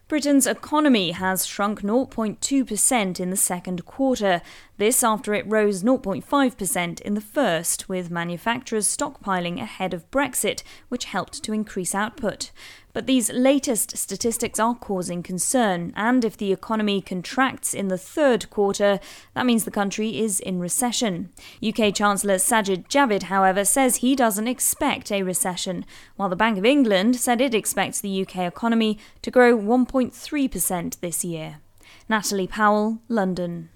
Britain's economy has shrunk 0.2% in the second quarter. This after it rose 0.5% in the first, with manufacturers stockpiling ahead of Brexit, which helped to increase output. But these latest statistics are causing concern, and if the economy contracts in the third quarter, that means the country is in recession. UK Chancellor Sajid Javid, however, says he doesn't expect a recession, while the Bank of England said it expects the UK economy to grow 1.3% this year. Natalie Powell, London.